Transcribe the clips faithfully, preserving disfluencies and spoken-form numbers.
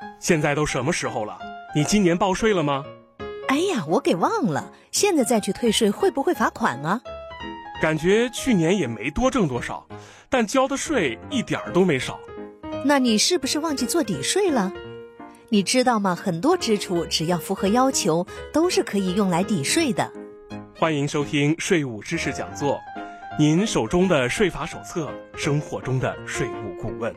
现在都什么时候了？你今年报税了吗？ 哎呀，我给忘了，现在再去退税会不会罚款啊？ 感觉去年也没多挣多少，但交的税一点儿都没少。 那你是不是忘记做抵税了？你知道吗？很多支出只要符合要求，都是可以用来抵税的。 欢迎收听税务知识讲座，您手中的税法手册，生活中的税务顾问。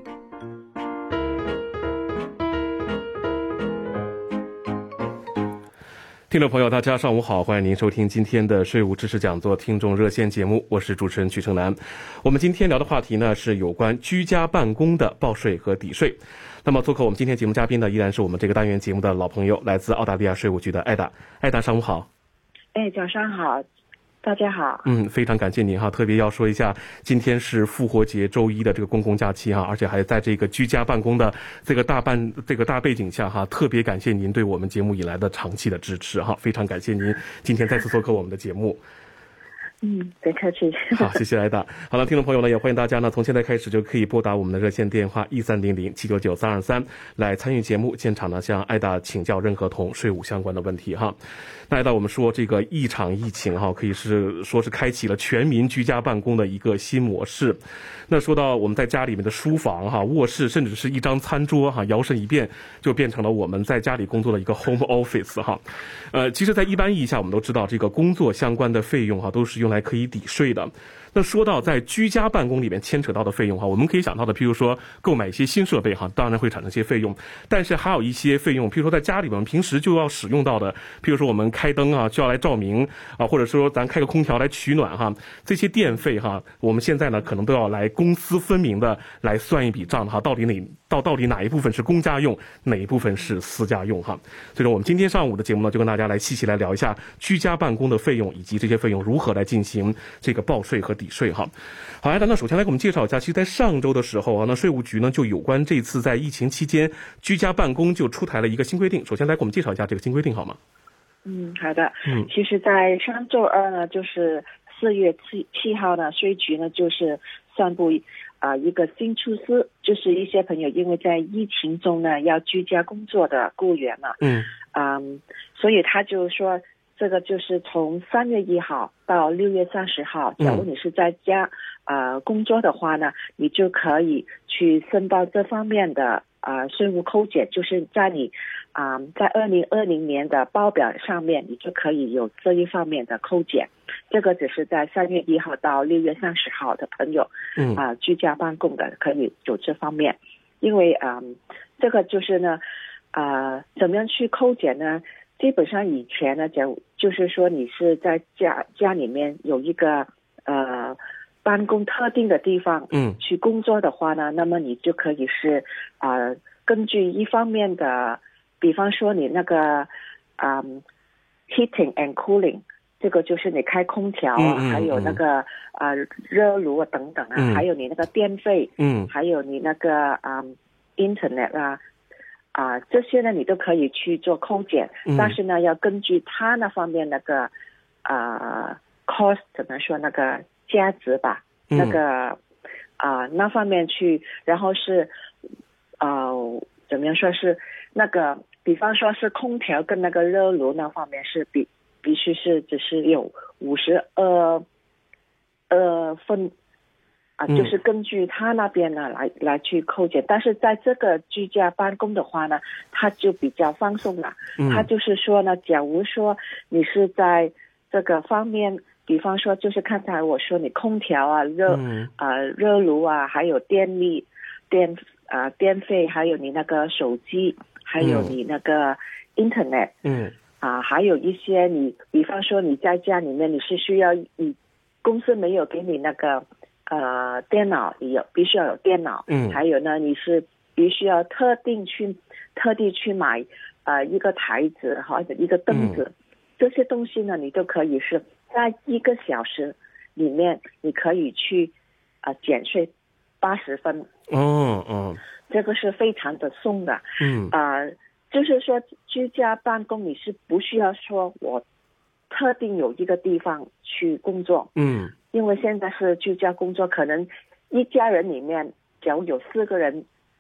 听众朋友大家上午好，欢迎您收听今天的税务知识讲座听众热线节目，我是主持人曲成南。我们今天聊的话题呢是有关居家办公的报税和抵税。那么做客我们今天节目嘉宾呢依然是我们这个单元节目的老朋友，来自澳大利亚税务局的艾达。艾达上午好。 哎，早上好，大家好。 嗯，非常感谢您哈，特别要说一下，今天是复活节周一的这个公共假期哈，而且还在这个居家办公的这个大半这个大背景下哈，特别感谢您对我们节目以来的长期的支持哈，非常感谢您今天再次做客我们的节目。 嗯，别客气。 好，谢谢艾达。好了，听众朋友呢，也欢迎大家呢，从现在开始就可以拨打我们的热线电话一三零零七九九三二三来参与节目，现场呢向艾达请教任何同税务相关的问题哈。那艾达，我们说这个一场疫情哈，可以是说是开启了全民居家办公的一个新模式。那说到我们在家里面的书房哈、卧室，甚至是一张餐桌哈，摇身一变就变成了我们在家里工作的一个 home office 哈。呃，其实，在一般意义下，我们都知道这个工作相关的费用哈，都是用来可以抵税的。那说到在居家办公里面牵扯到的费用哈，我们可以想到的，譬如说购买一些新设备哈，当然会产生一些费用，但是还有一些费用，譬如说在家里面平时就要使用到的，譬如说我们开灯啊就要来照明啊，或者说咱开个空调来取暖哈，这些电费哈，我们现在呢可能都要来公私分明的来算一笔账哈，到底哪到到底哪一部分是公家用，哪一部分是私家用哈。所以说我们今天上午的节目呢，就跟大家来细细来聊一下居家办公的费用，以及这些费用如何来进行这个报税和抵税哈。好，艾达，那首先来给我们介绍一下，其实在上周的时候啊，那税务局呢就有关这次在疫情期间居家办公就出台了一个新规定，首先来给我们介绍一下这个新规定好吗？ 嗯，好的。 嗯， 其实在上周二呢，就是四月七七号呢，税局呢就是宣布啊、呃、一个新措施，就是一些朋友因为在疫情中呢要居家工作的雇员嘛， 嗯嗯，所以他就说这个就是从三月一号到六月三十号，假如你是在家呃工作的话呢，你就可以去申报这方面的呃税务扣减，就是在你啊、呃、在二零二零年的报表上面，你就可以有这一方面的扣减。这个只是在三月一号到六月三十号的朋友，嗯啊、呃、居家办公的可以有这方面，因为啊、呃、这个就是呢啊、呃、怎么样去扣减呢？基本上以前呢，讲就是说你是在家家里面有一个呃办公特定的地方，嗯，去工作的话呢，那么你就可以是啊、呃、根据一方面的，比方说你那个啊、呃、heating and cooling， 这个就是你开空调啊，嗯嗯嗯还有那个啊、呃、热炉啊等等啊、嗯，还有你那个电费，嗯，还有你那个啊、呃、internet 啊。啊、呃，这些呢，你都可以去做扣减，嗯、但是呢，要根据它那方面那个啊、呃、cost 怎么说那个价值吧，嗯、那个啊、呃、那方面去，然后是呃怎么样说是那个，比方说是空调跟那个热炉那方面是必必须是只是有五十二呃分。啊，就是根据他那边呢来来去扣减，但是在这个居家办公的话呢，他就比较放松了。嗯，他就是说呢，假如说你是在这个方面，比方说就是刚才我说你空调啊、热嗯、呃热炉啊，还有电力、电啊、呃、电费，还有你那个手机，还有你那个 internet， 嗯啊、呃，还有一些你，比方说你在家里面你是需要你公司没有给你那个。呃，电脑也有，必须要有电脑。嗯，还有呢，你是必须要特定去、特地去买呃一个台子或者一个凳子、嗯，这些东西呢，你都可以是在一个小时里面，你可以去啊、呃、减税八十分。 哦哦， 这个是非常的松的。嗯啊、呃，就是说居家办公你是不需要说我特定有一个地方去工作。嗯。因为现在是居家工作，可能一家人里面假如有四个人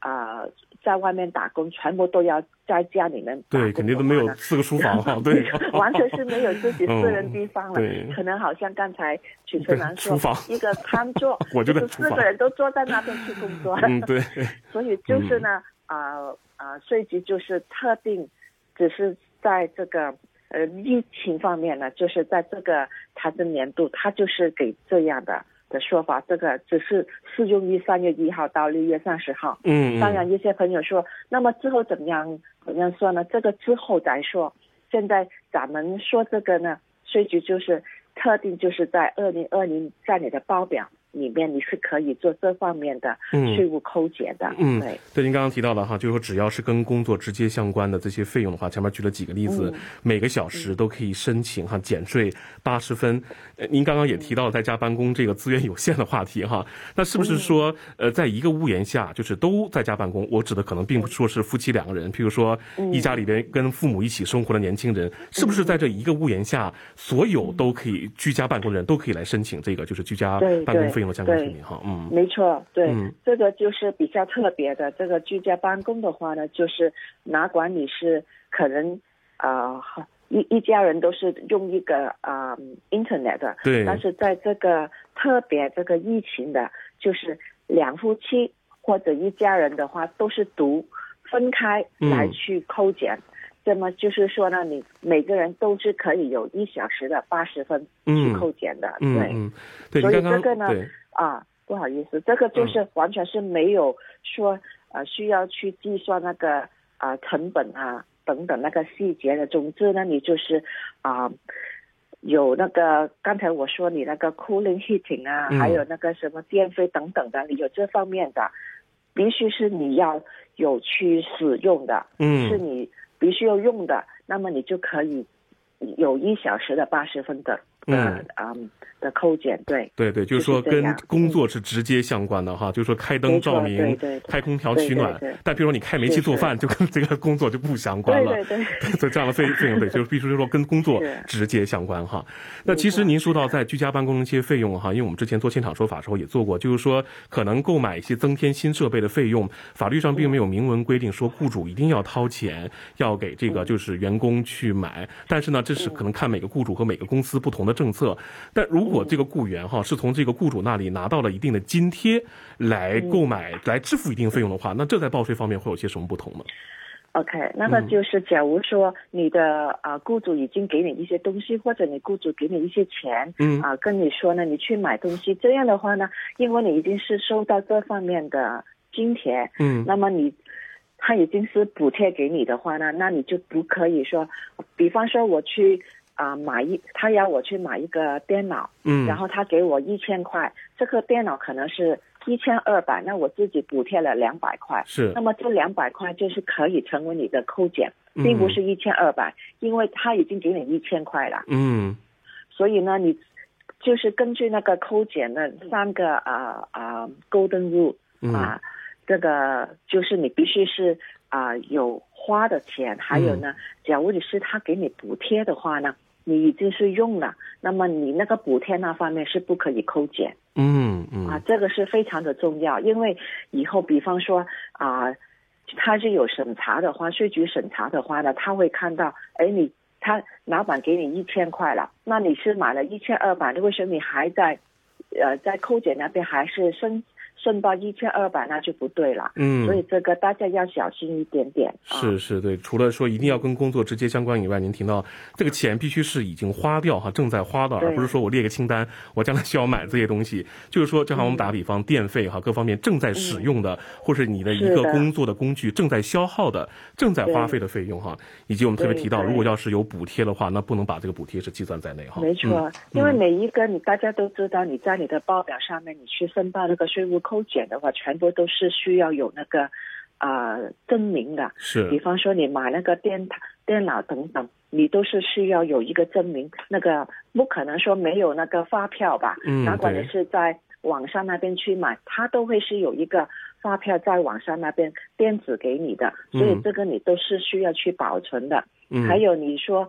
啊、呃、在外面打工，全部都要在家里面打工， 对，肯定都没有四个书房哈，对， 完全是没有自己私人地方了。 嗯、 可能好像刚才曲春兰说， 厨房一个餐桌， 我就在厨房，四个人都坐在那边去工作。 嗯，对。 所以就是呢，啊、嗯、啊、呃，税局就是特定，只是在这个呃疫情方面呢，就是在这个财政年度，它就是给这样的。的说法，这个只是适用于三月一号到六月三十号。 嗯， 当然，一些朋友说，那么之后怎么样？怎么样说呢？这个之后再说。现在咱们说这个呢，税局就是特定，就是在二零二零在你的报表里面，你是可以做这方面的税务扣减的。 嗯， 对， 对，您刚刚提到了哈，就是说只要是跟工作直接相关的这些费用的话，前面举了几个例子，嗯、每个小时都可以申请哈减税八十分。呃，您刚刚也提到了在家办公这个资源有限的话题哈，那是不是说呃，在一个屋檐下，就是都在家办公？我指的可能并不说是夫妻两个人，譬如说一家里边跟父母一起生活的年轻人，是不是在这一个屋檐下，所有都可以居家办公的人都可以来申请这个就是居家办公费用的相关税免哈？嗯， 没错，对、 嗯， 这个就是比较特别的。这个居家办公的话呢，就是哪管你是可能啊。呃一一家人都是用一个啊、呃、internet 的， 对， 但是在这个特别这个疫情的，就是两夫妻或者一家人的话，都是独分开来去扣减。那、嗯、么就是说呢，你每个人都是可以有一小时的八十分去扣减的， 嗯、 对、 嗯对， 所以这个呢， 对啊，不好意思，这个就是完全是没有说呃需要去计算那个啊、呃、成本啊。等等那个细节的，总之呢，你就是啊、呃，有那个刚才我说你那个 cooling heating 啊、嗯，还有那个什么电费等等的，你有这方面的，必须是你要有去使用的， 嗯， 是你必须要用的，那么你就可以有一小时的八十分的。嗯嗯的扣减，对对对，就是说跟工作是直接相关的哈，就是说开灯照明、 对对对开空调取暖， 对对对， 但比如说你开煤气做饭，就跟这个工作就不相关了。 对对对， 所以这样的费费用对，就是必须说跟工作直接相关哈。那其实您说到在居家办公的一些费用哈，因为我们之前做现场说法的时候也做过，就是说可能购买一些增添新设备的费用，法律上并没有明文规定说雇主一定要掏钱要给这个就是员工去买，但是呢，这是可能看每个雇主和每个公司不同的政策。但如果这个雇员哈是从这个雇主那里拿到了一定的津贴来购买、嗯、来支付一定费用的话，那这在报税方面会有些什么不同呢？ OK， 那么就是假如说你的啊、呃、雇主已经给你一些东西，或者你雇主给你一些钱， 嗯啊、呃、跟你说呢，你去买东西，这样的话呢，因为你已经是收到这方面的津贴， 嗯， 那么你他已经是补贴给你的话呢，那你就不可以说，比方说我去。啊、呃，买一，他要我去买一个电脑， 嗯， 然后他给我一千块，这个电脑可能是一千二百，那我自己补贴了两百块， 是， 那么这两百块就是可以成为你的扣减，并不是一千二百，因为他已经给你一千块了， 嗯， 所以呢，你就是根据那个扣减的三个啊啊、呃呃、golden rule 啊、呃嗯，这个就是你必须是啊、呃、有花的钱，还有呢，假如你是他给你补贴的话呢。你已经是用了，那么你那个补贴那方面是不可以扣减。 嗯嗯啊，这个是非常的重要，因为以后比方说啊，他是有审查的话，税局审查的话呢，他会看到，哎，你他老板给你一千块了，那你是买了一千二百，为什么你还在呃在扣减那边还是申申报一千二百，那就不对了。 嗯， 所以这个大家要小心一点点。 是是，对。除了说一定要跟工作直接相关以外，您提到这个钱必须是已经花掉哈，正在花的，而不是说我列个清单，我将来需要买这些东西。就是说，正好我们打个比方，嗯、电费哈各方面正在使用的，嗯、或是你的一个工作的工具正在消耗的、正在花费的费用哈，以及我们特别提到，如果要是有补贴的话，那不能把这个补贴是计算在内哈。 没错，嗯、因为每一个你大家都知道，你在你的报表上面你去申报那个税务扣减的话，全部都是需要有那个啊、呃、证明的。 是， 比方说你买那个电电脑等等，你都是需要有一个证明，那个不可能说没有那个发票吧？ 嗯， 哪管你是在网上那边去买，它都会是有一个发票在网上那边电子给你的，所以这个你都是需要去保存的。嗯，还有你说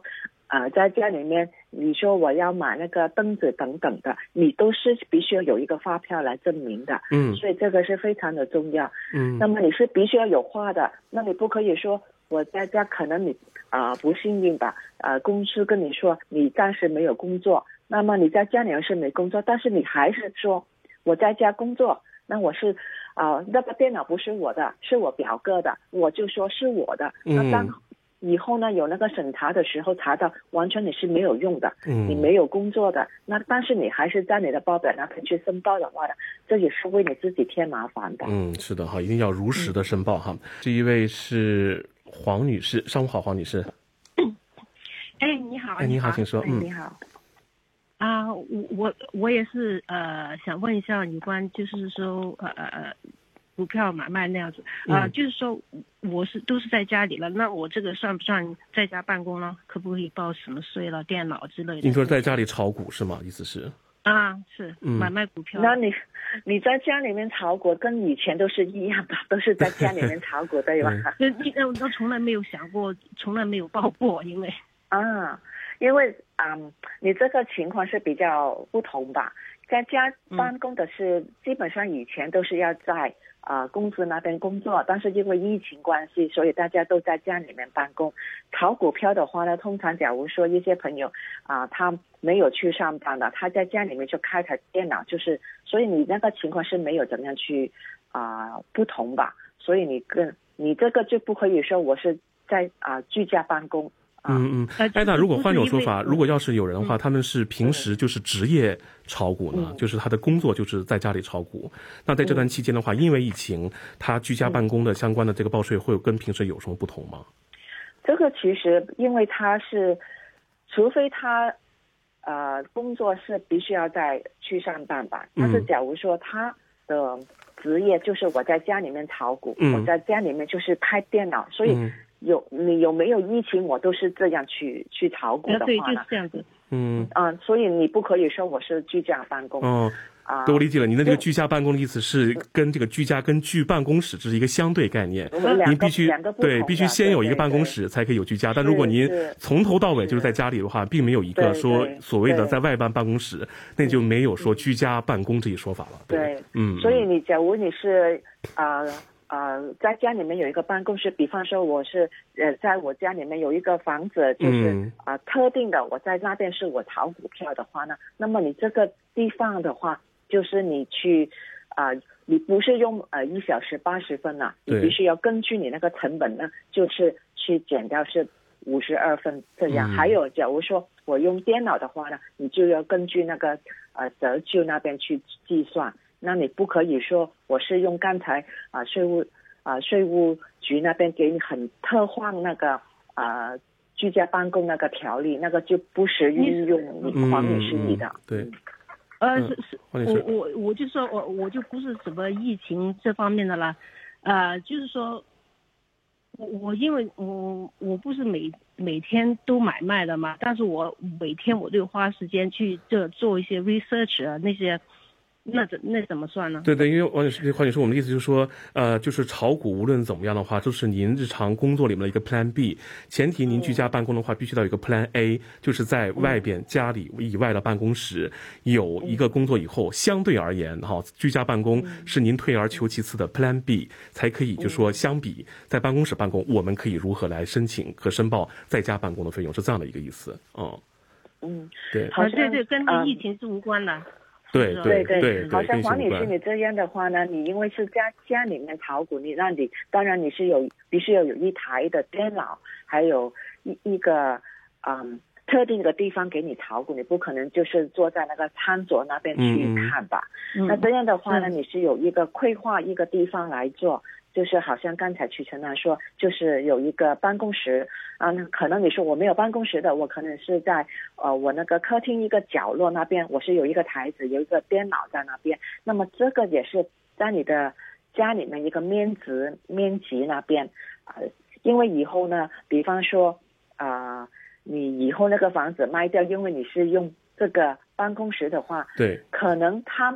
呃，在家里面，你说我要买那个凳子等等的，你都是必须要有一个发票来证明的。 嗯， 所以这个是非常的重要。 嗯， 那么你是必须要有画的，那你不可以说我在家可能你啊、呃、不幸运吧，呃，公司跟你说你暂时没有工作，那么你在家里面是没工作，但是你还是说我在家工作，那我是啊、呃、那个电脑不是我的，是我表哥的，我就说是我的。 嗯， 那当以后呢，有那个审查的时候查到完全你是没有用的， 嗯， 你没有工作的，那但是你还是在你的报表那边去申报的话呢，这也是为你自己添麻烦的。 嗯，是的哈，一定要如实的申报哈。嗯、这一位是黄女士，上午好，黄女士。 哎，你好， 哎，你好，请说。 嗯，你好。 啊，我我我也是呃，想问一下有关就是说呃呃股票买卖那样子啊、呃嗯，就是说我是都是在家里了，那我这个算不算在家办公呢？可不可以报什么税了？电脑之类的？ 你说在家里炒股是吗？意思是？ 啊，是、 嗯、 买卖股票。 那你你在家里面炒股跟以前都是一样的，都是在家里面炒股对吧？ 那那我都从来没有想过，从来没有报过，因为啊，因为嗯，你这个情况是比较不同吧？在家办公的是、嗯、基本上以前都是要在啊、呃、公司那边工作，但是因为疫情关系，所以大家都在家里面办公。炒股票的话呢，通常假如说一些朋友啊、呃，他没有去上班的，他在家里面就开台电脑，就是所以你那个情况是没有怎么样去啊、呃、不同吧？所以你跟你这个就不可以说我是在啊、呃、居家办公。 嗯嗯，艾达，如果换种说法，如果要是有人的话，他们是平时就是职业炒股呢， 嗯、 就是他的工作就是在家里炒股，那在这段期间的话，因为疫情，他居家办公的相关的这个报税会有跟平时有什么不同吗？ 这个其实因为他是，除非他呃工作是必须要在去上班吧，但是假如说他的职业就是我在家里面炒股， 嗯、 我在家里面就是开电脑，所以。 嗯有你有没有疫情，我都是这样去去炒股的话呢？ 对，就是这样子。 嗯嗯、呃，所以你不可以说我是居家办公。 哦，啊、呃，我理解了。您的这个居家办公的意思是跟这个居家跟居办公室这是一个相对概念。您必须对必须先有一个办公室才可以有居家，但如果您从头到尾就是在家里的话，并没有一个说所谓的在外办办公室，那就没有说居家办公这一说法了。对， 对嗯。 所以你假如你是啊。呃呃，在家里面有一个办公室，比方说我是呃，在我家里面有一个房子，就是啊、呃、特定的，我在那边是我炒股票的话呢，那么你这个地方的话，就是你去啊、呃，你不是用呃一小时八十分了，你必须要根据你那个成本呢，就是去减掉是五十二分这样。嗯、还有，假如说我用电脑的话呢，你就要根据那个呃折旧那边去计算。那你不可以说我是用刚才啊税务啊税务局那边给你很特换那个啊、呃、居家办公那个条例，那个就不适运用你黄女士你的。 嗯、对， 呃是是，我我我就说我我就不是什么疫情这方面的啦，呃就是说，我我因为我我不是每每天都买卖的嘛，但是我每天我都花时间去这做一些 research 啊那些。那怎那怎么算呢？ 对对，因为王女士，黄女士，我们的意思就是说，呃，就是炒股无论怎么样的话，就是您日常工作里面的一个 Plan B， 前提您居家办公的话，必须要有一个 Plan A， 就是在外边家里以外的办公室有一个工作以后，相对而言哈，居家办公是您退而求其次的 Plan B， 才可以就说相比在办公室办公，我们可以如何来申请和申报在家办公的费用，是这样的一个意思。哦， 嗯， 对， 好，对对，跟这疫情是无关的。 对对对对， 好像黄女士你这样的话呢，你因为是家家里面炒股，你让你当然你是有必须要有一台的电脑，还有一一个嗯特定的地方给你炒股，你不可能就是坐在那个餐桌那边去看吧？ 嗯、 那这样的话呢，你是有一个规划一个地方来做。就是好像刚才曲晨南说，就是有一个办公室啊，可能你说我没有办公室的，我可能是在呃我那个客厅一个角落那边，我是有一个台子，有一个电脑在那边。那么这个也是在你的家里面一个面值面积那边啊、呃，因为以后呢，比方说啊、呃，你以后那个房子卖掉，因为你是用这个办公室的话， 对， 可能他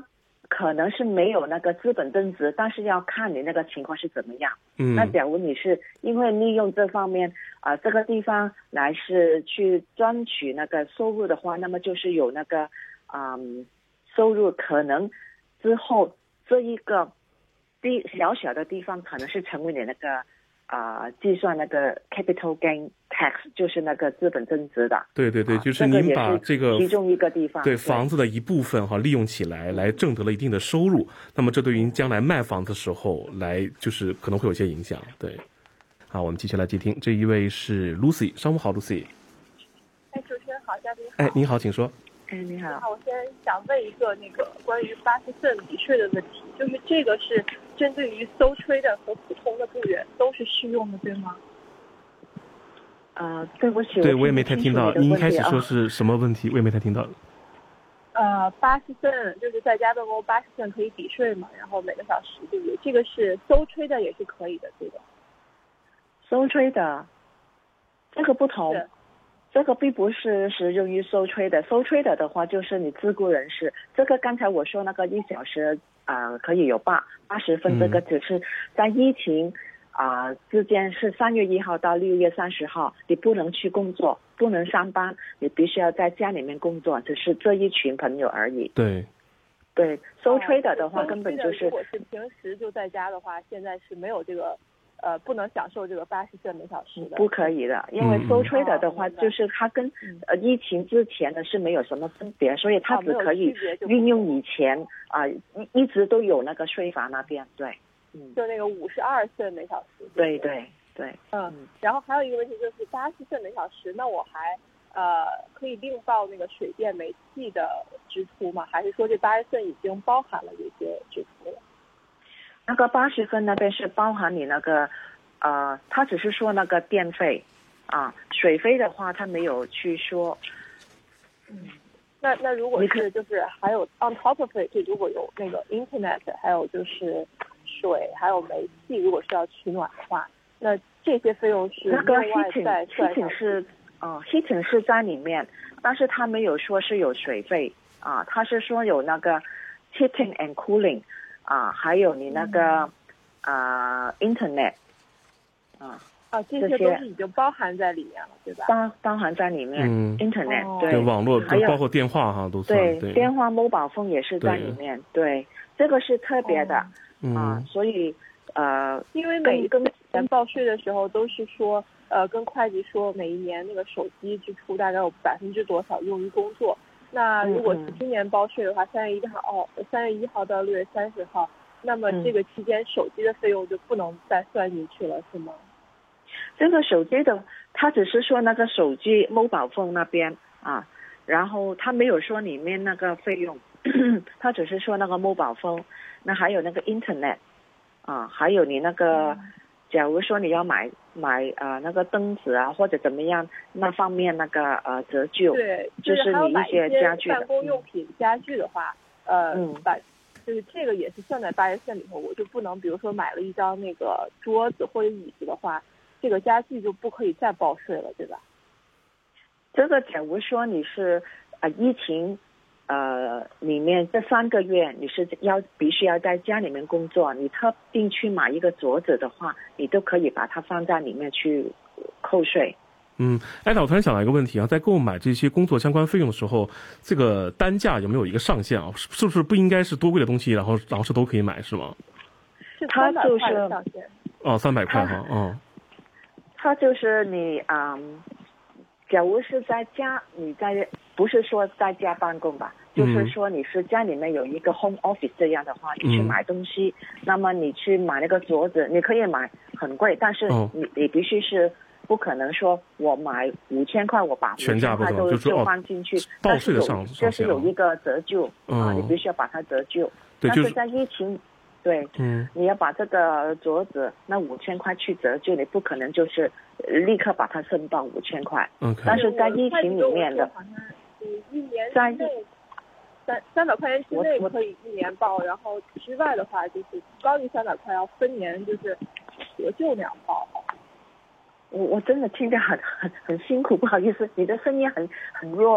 可能是没有那个资本增值，但是要看你那个情况是怎么样。 嗯， 那假如你是因为利用这方面啊、呃、这个地方来是去赚取那个收入的话，那么就是有那个嗯收入，可能之后这一个地小小的地方可能是成为你那个啊、呃、计算那个 capital gain tax， 就是那个资本增值的。 对对对，就是您把这个其中一个地方对房子的一部分哈利用起来，来挣得了一定的收入，那么这对于您将来卖房子的时候来就是可能会有些影响。对，好，我们继续来接听，这一位是 Lucy， 上午好 Lucy。 哎，主持人好，嘉宾好。 哎，您好，请说。 哎，你好。 我先想问一个那个关于巴斯顿抵税的问题，就是这个是针对于sole trader和普通的雇员都是适用的，对吗？ 呃，对不起， 对我也没太听到，您一开始说啊是什么问题，我也没太听到。 呃，八十分就是在家办公八十分可以抵税嘛，然后每个小时，对不对？这个是sole trader也是可以的，对吧 ？sole trader，这个不同。这个并不是适用于sole trader，sole trader的话就是你自雇人士。这个刚才我说那个一小时啊、呃、可以有八八十分，这个只是在疫情啊、呃、之间是三月一号到六月三十号，你不能去工作，不能上班，你必须要在家里面工作，只是这一群朋友而已。 对， 对，sole trader的话根本就是， 如果是平时就在家的话，现在是没有这个。呃，不能享受这个八十分每小时的， 不可以的，因为sole trader的话，就是它跟、嗯、呃疫情之前的是没有什么分别，所以它只可以运用以前啊、呃、一一直都有那个税法那边，对， 嗯，就那个五十二分每小时， 对对对， 嗯，然后还有一个问题就是八十分每小时，那我还呃可以另报那个水电煤气的支出吗？还是说这八十分已经包含了这些支出了？ 那个八十分那边是包含你那个，呃，他只是说那个电费，啊，水费的话他没有去说。 嗯，那那如果是就是还有 on top of it， 就如果有那个 internet， 还有就是水，还有煤气，如果是要取暖的话，那这些费用是那个另外再算上去。 heating 是哦 heating 是在里面，但是他没有说是有水费啊，他是说有那个 heating and cooling。啊，还有你那个啊、呃、，internet， 啊啊，这些都是已经包含在里面了，对吧？ 包包含在里面、嗯、，internet、哦、对， 网络还有包括电话哈都算， 对， 对电话 mobile phone 也是在里面，对，这个是特别的、哦、啊、嗯，所以呃， 因为每一个年报税的时候都是说，呃，跟会计说每一年那个手机支出大概有百分之多少用于工作。那如果是今年报税的话，三月一号哦，三月一号到六月三十号，那么这个期间手机的费用就不能再算进去了，是吗？ 这个手机的，他只是说那个手机 mobile phone 那边啊，然后他没有说里面那个费用，他只是说那个 mobile phone， 那还有那个 internet 啊，还有你那个。嗯，假如说你要买买呃那个灯子啊或者怎么样那方面那个呃折旧， 对， 就是你一些家具的办公用品、嗯、家具的话，呃，嗯，把就是这个也是算在八十分里头，我就不能比如说买了一张那个桌子或者椅子的话，这个家具就不可以再报税了，对吧？ 这个假如说你是呃疫情。呃，里面这三个月你是要必须要在家里面工作，你特定去买一个桌子的话，你都可以把它放在里面去扣税。 嗯，艾达，我突然想到一个问题啊，在购买这些工作相关费用的时候，这个单价有没有一个上限啊？是不是不应该是多贵的东西，然后然后是都可以买是吗？ 是三百块的上限。 哦，三百块哈，嗯。 它就是你嗯，假如是在家，你在不是说在家办公吧？就是说你是家里面有一个 home office 这样的话，你去买东西，嗯、那么你去买那个桌子，你可以买很贵，但是你、哦、你必须是不可能说我买五千块，我把五千块都就放进去， 报税的上就是有一个折旧、嗯、啊，你必须要把它折旧。 对， 但是在疫情，对，嗯，你要把这个桌子那五千块去折旧，你不可能就是立刻把它申报五千块。 Okay. 但是在疫情里面的， 一年之内。三三百块钱之内可以一年报，然后之外的话就是高于三百块要分年就是折旧那样报。 我我真的听着很很很辛苦，不好意思，你的声音很很弱。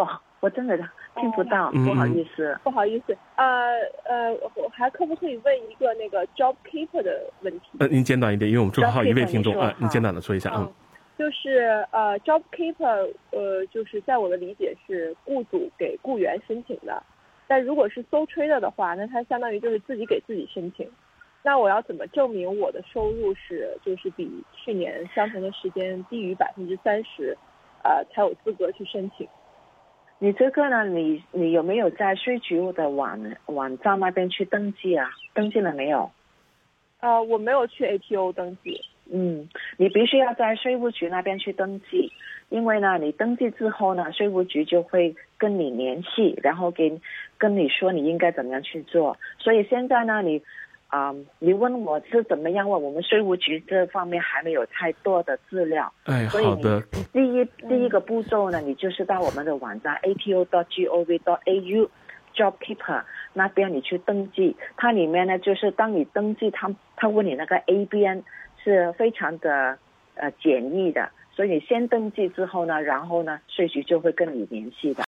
我真的听不到， 嗯、 不好意思， 不好意思，呃呃，我还可不可以问一个那个 job keeper 的问题？ 呃，您简短一点，因为我们正好一位听众啊，您简短的说一下啊。 嗯，就是呃 job keeper 呃，就是在我的理解是雇主给雇员申请的，但如果是 sole trader 的话，那他相当于就是自己给自己申请。那我要怎么证明我的收入是就是比去年相同的时间低于百分之三十，呃，才有资格去申请？ 你这个呢，你你有没有在税局的网网站那边去登记啊？登记了没有？ 呃，我没有去 A T O 登记。 嗯，你必须要在税务局那边去登记，因为呢，你登记之后呢，税务局就会跟你联系，然后给跟你说你应该怎么样去做。所以现在呢，你啊、嗯，你问我是怎么样问，我们税务局这方面还没有太多的资料。 哎， 所以好的。 第一第一个步骤呢，你就是到我们的网站 A T O dot gov dot A U Job Keeper 那边你去登记，它里面呢就是当你登记，他他问你那个 A B N 是非常的呃简易的，所以你先登记之后呢，然后呢税局就会跟你联系的。